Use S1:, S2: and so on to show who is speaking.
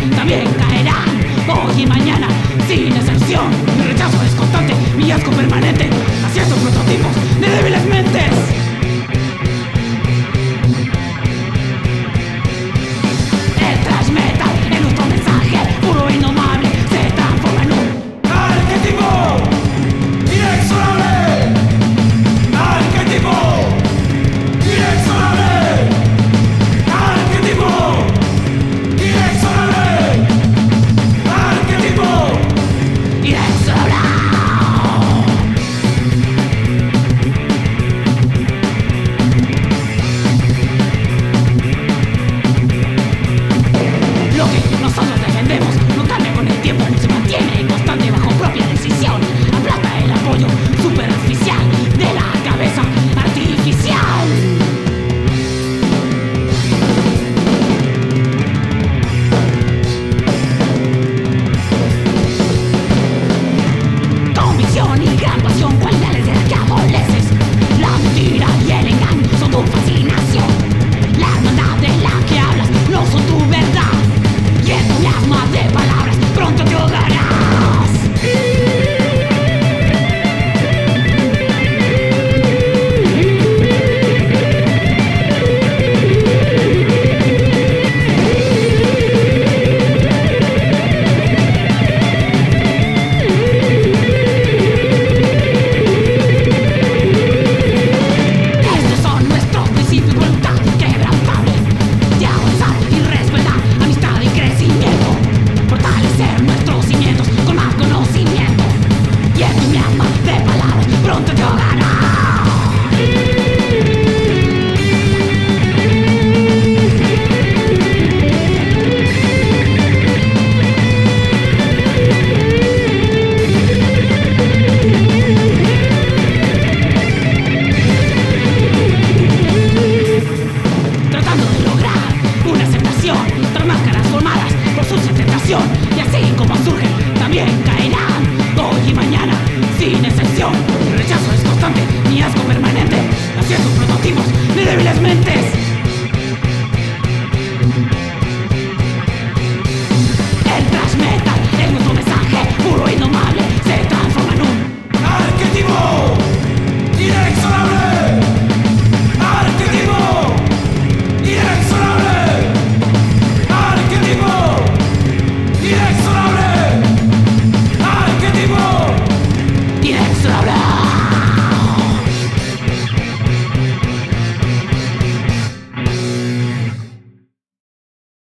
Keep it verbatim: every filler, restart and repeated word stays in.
S1: también caerán, hoy y mañana, sin excepción. Mi rechazo es constante, mi asco permanente hacia estos prototipos de débiles mentes. El thrash metal, en nuestro mensaje puro e indomable, se transforma en un arquetipo inexorable. Arquetipo inexorable. Arquetipo inexorable. Arquetipo inexorable. Lo que nosotros defendemos no cambia con el tiempo, se mantiene constante bajo propia decisión. Aplasta el apoyo superficial de la cabeza artificial. Convicción y gran pasión, cualidades de las que adoleces. La mentira y el engaño son tu fascinación. La hermandad de la que hablas no son tu verdad. Y en tu miasma de palabras pronto te ahogarás. Estos son nuestros principios, voluntad inquebrantable de avanzar y respetar, amistad y crecimiento. Fortalecer nuestros cimientos con más conocimiento. Y en tu miasma de palabras pronto te ahogarás. Tratando de lograr una aceptación tras máscaras formadas por su tentación.